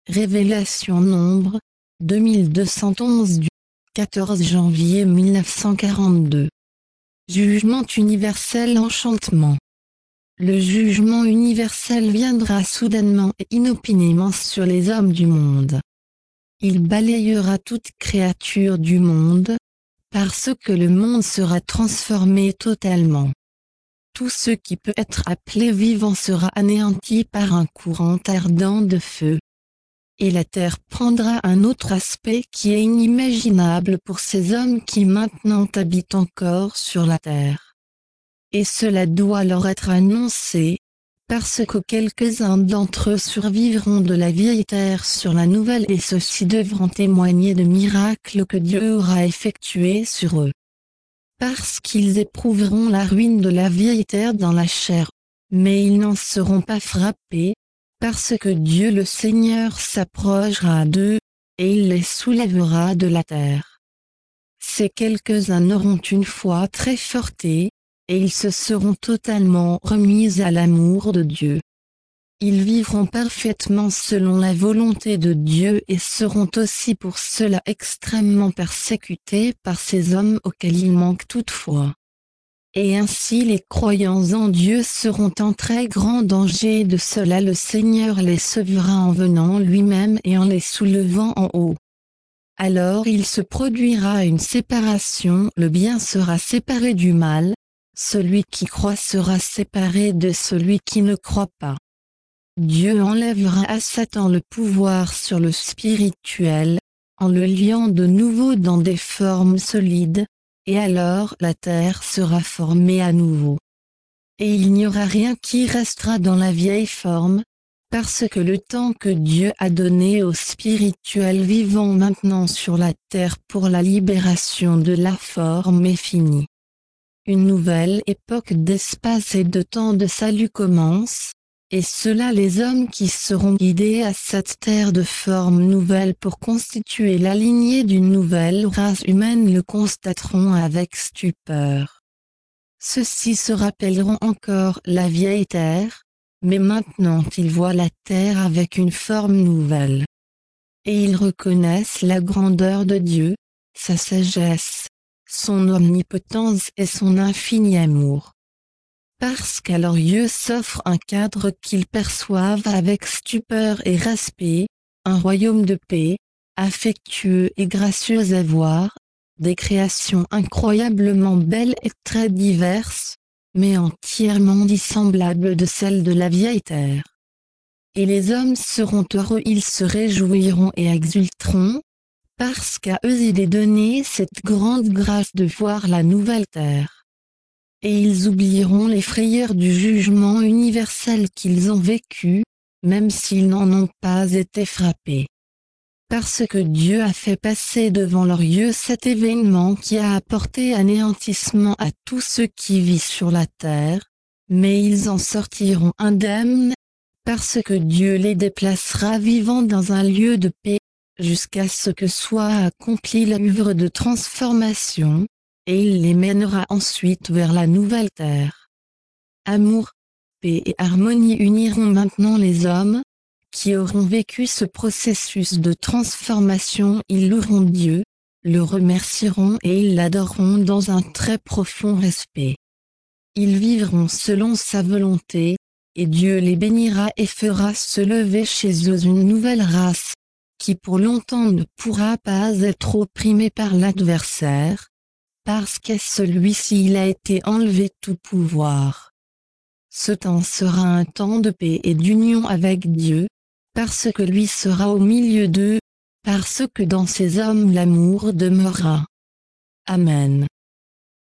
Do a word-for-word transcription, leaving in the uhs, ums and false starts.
Révélation Nombre, deux mille deux cent onze du quatorze janvier mille neuf cent quarante-deux. Jugement universel enchantement. Le jugement universel viendra soudainement et inopinément sur les hommes du monde. Il balayera toute créature du monde, parce que le monde sera transformé totalement. Tout ce qui peut être appelé vivant sera anéanti par un courant ardent de feu. Et la terre prendra un autre aspect qui est inimaginable pour ces hommes qui maintenant habitent encore sur la terre. Et cela doit leur être annoncé, parce que quelques-uns d'entre eux survivront de la vieille terre sur la nouvelle et ceux-ci devront témoigner de miracles que Dieu aura effectués sur eux. Parce qu'ils éprouveront la ruine de la vieille terre dans la chair, mais ils n'en seront pas frappés, parce que Dieu le Seigneur s'approchera d'eux, et il les soulèvera de la terre. Ces quelques-uns auront une foi très forte, et ils se seront totalement remis à l'amour de Dieu. Ils vivront parfaitement selon la volonté de Dieu et seront aussi pour cela extrêmement persécutés par ces hommes auxquels il manque toute foi. Et ainsi les croyants en Dieu seront en très grand danger de cela le Seigneur les sauvera en venant lui-même et en les soulevant en haut. Alors il se produira une séparation, le bien sera séparé du mal, celui qui croit sera séparé de celui qui ne croit pas. Dieu enlèvera à Satan le pouvoir sur le spirituel, en le liant de nouveau dans des formes solides, et alors la terre sera formée à nouveau. Et il n'y aura rien qui restera dans la vieille forme, parce que le temps que Dieu a donné aux spirituels vivant maintenant sur la terre pour la libération de la forme est fini. Une nouvelle époque d'espace et de temps de salut commence, et ceux-là les hommes qui seront guidés à cette terre de forme nouvelle pour constituer la lignée d'une nouvelle race humaine le constateront avec stupeur. Ceux-ci se rappelleront encore la vieille terre, mais maintenant ils voient la terre avec une forme nouvelle. Et ils reconnaissent la grandeur de Dieu, sa sagesse, son omnipotence et son infini amour. Parce qu'à leurs yeux s'offre un cadre qu'ils perçoivent avec stupeur et respect, un royaume de paix, affectueux et gracieux à voir, des créations incroyablement belles et très diverses, mais entièrement dissemblables de celles de la vieille terre. Et les hommes seront heureux, ils se réjouiront et exulteront, parce qu'à eux il est donné cette grande grâce de voir la nouvelle terre. Et ils oublieront les frayeurs du jugement universel qu'ils ont vécu, même s'ils n'en ont pas été frappés. Parce que Dieu a fait passer devant leurs yeux cet événement qui a apporté anéantissement à tous ceux qui vivent sur la terre, mais ils en sortiront indemnes, parce que Dieu les déplacera vivants dans un lieu de paix, jusqu'à ce que soit accomplie l'œuvre de transformation, et il les mènera ensuite vers la nouvelle terre. Amour, paix et harmonie uniront maintenant les hommes, qui auront vécu ce processus de transformation. Ils loueront Dieu, le remercieront et ils l'adoreront dans un très profond respect. Ils vivront selon sa volonté, et Dieu les bénira et fera se lever chez eux une nouvelle race, qui pour longtemps ne pourra pas être opprimée par l'adversaire, parce qu'à celui-ci il a été enlevé tout pouvoir. Ce temps sera un temps de paix et d'union avec Dieu, parce que lui sera au milieu d'eux, parce que dans ces hommes l'amour demeurera. Amen.